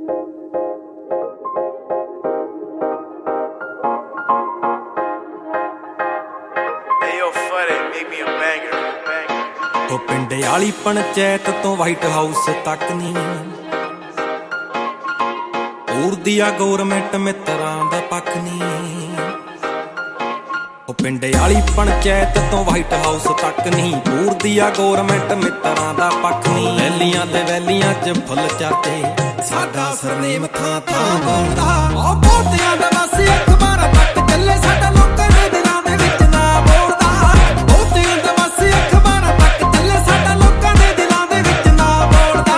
ਉਹ ਪਿੰਡੇ ਵਾਲੀ ਪੰਚਾਇਤ ਤੋਂ ਵਾਈਟ ਹਾਊਸ ਤੱਕ ਨੀ ਉੜਦੀ ਆ ਗੌਰਮੈਂਟ ਮਿੱਤਰਾਂ ਦਾ ਪੱਖ ਨੀ। ਉਹ ਪਿੰਡੇ ਵਾਲੀ ਪੰਚਾਇਤ ਤੋਂ ਵਾਈਟ ਹਾਊਸ ਤੱਕ ਨੀ ਉੜਦੀ ਆ ਗੌਰਮੈਂਟ ਮਿੱਤਰਾਂ ਦਾ ਪੱਖ ਨੀ। ਵੈਲੀਆਂ ਤੇ ਵੈਲੀਆਂ 'ਚ ਫੁੱਲ ਚਰਚੇ ਸਾਡਾ ਸਰਨੇਮ ਥਾਂ ਥਾਂ ਬੋਲਦਾ। ਉਹ ਬਹੁਤਿਆਂ ਦਾ ਬਸ ਅਖਬਾਰਾਂ ਤੱਕ ਚੱਲੇ ਸਾਡਾ ਲੋਕਾਂ ਦੇ ਦਿਲਾਂ ਦੇ ਵਿੱਚ ਨਾ ਬੋਲਦਾ। ਬਹੁਤਿਆਂ ਦਾ ਬਸ ਅਖਬਾਰਾਂ ਤੱਕ ਚੱਲੇ ਸਾਡਾ ਲੋਕਾਂ ਦੇ ਦਿਲਾਂ ਦੇ ਵਿੱਚ ਨਾ ਬੋਲਦਾ।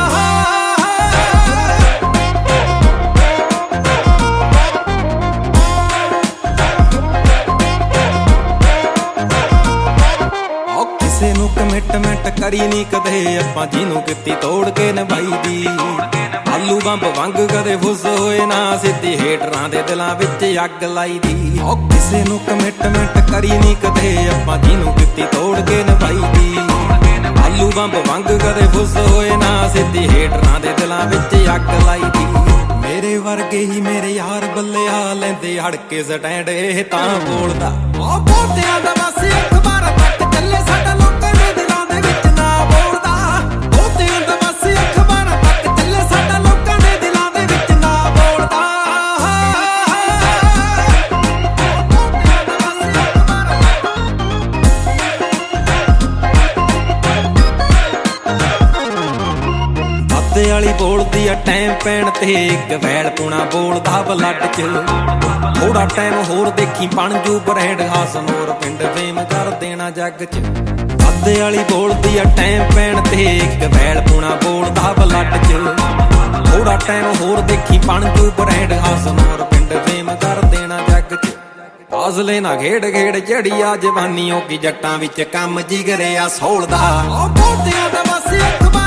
ਉਹ ਕਿਸੇ ਨੂੰ ਕਮਿਟਮੈਂਟ ਕਰੀ ਨੀ ਕਦੇ ਆਪਾਂ ਜਿਹਨੂੰ ਕੀਤੀ ਤੋੜ ਕੇ ਨਿਭਾਈ ਦੀ। ਆਲੂ ਬੰਬ ਵਾਂਗ ਕਦੇ ਫੁੱਸ ਹੋਏ ਨਾ ਸਿੱਧੀ ਹੇਟਰਾਂ ਦੇ ਦਿਲਾਂ ਵਿੱਚ ਅੱਗ ਲਾਈ ਦੀ। ਉਹ ਕਿਸੇ ਨੂੰ ਕਮਿਟਮੈਂਟ ਕਰੀ ਨੀ ਕਦੇ ਆਪਾਂ ਜਿਹਨੂੰ ਕੀਤੀ ਤੋੜ ਕੇ ਨਿਭਾਈ ਦੀ। ਆਲੂ ਬੰਬ ਵਾਂਗ ਕਦੇ ਫੁੱਸ ਹੋਏ ਨਾ ਸਿੱਧੀ ਹੇਟਰਾਂ ਦੇ ਦਿਲਾਂ ਵਿੱਚ ਅੱਗ ਲਾਈ ਦੀ। ਮੇਰੇ ਵਰਗੇ ਹੀ ਮੇਰੇ ਯਾਰ ਬੱਲਿਆ ਲੈਂਦੇ ਹੜ ਕੇ ਸਟੈਂਡ ਇਹ ਤਾਂ ਬੋਲਦਾ। ਉਹ ਬਹੁਤਿਆਂ ਦਾ ਬਸ ਅਖਬਾਰਾਂ ਤੱਕ ਚੱਲੇ ਸਾਡਾ ਲੋਕਾਂ ਦੇ ਦਿਲਾਂ ਦੇ ਵਿੱਚ ਨਾ ਬੋਲਦਾ। ਬਹੁਤਿਆਂ ਦਾ ਬਸ ਅਖਬਾਰਾਂ ਤੱਕ ਚੱਲੇ ਸਾਡਾ ਲੋਕਾਂ ਦੇ ਦਿਲਾਂ ਦੇ ਵਿੱਚ ਨਾ ਬੋਲਦਾ। ਦਾਦੇ ਵਾਲੀ ਬੋਲਦੀ ਆ ਟਾਈਮ ਪੈਣ ਤੇ ਇੱਕ ਵੈਲ ਪੁਣਾ ਬੋਲਦਾ ਬਲੱਡ 'ਚ। ਥੋੜਾ ਟਾਈਮ ਹੋਰ ਦੇਖੀ ਬਣ ਜੂ ਬ੍ਰੈਂਡ ਹਾਸਨੋਰ ਪਿੰਡ ਫੇਮ ਕਰ ਦੇਣਾ ਜੱਗ 'ਚ। ਦਾਦੇ ਵਾਲੀ ਬੋਲਦੀ ਆ ਟਾਈਮ ਪੈਣ ਤੇ ਇੱਕ ਵੈਲ ਪੁਣਾ ਬੋਲਦਾ ਬਲੱਡ 'ਚ। ਥੋੜਾ ਟਾਈਮ ਹੋਰ ਦੇਖੀ ਬਣ ਜੂ ਬ੍ਰੈਂਡ ਹਾਸਨੋਰ ਪਿੰਡ ਫੇਮ ਕਰ ਦੇਣਾ ਜੱਗ 'ਚ। ਹਾਜ਼ਲੇ ਨਾ ਖੇਡ ਖੇਡ ਚੜੀ ਆ ਜਵਾਨੀ ਹੋ ਗਈ ਜੱਟਾਂ ਵਿੱਚ ਕੰਮ ਜਿਗਰਿਆ ਸੋਲਦਾ। ਉਹ ਬਹੁਤਿਆਂ ਦਾ ਬਸ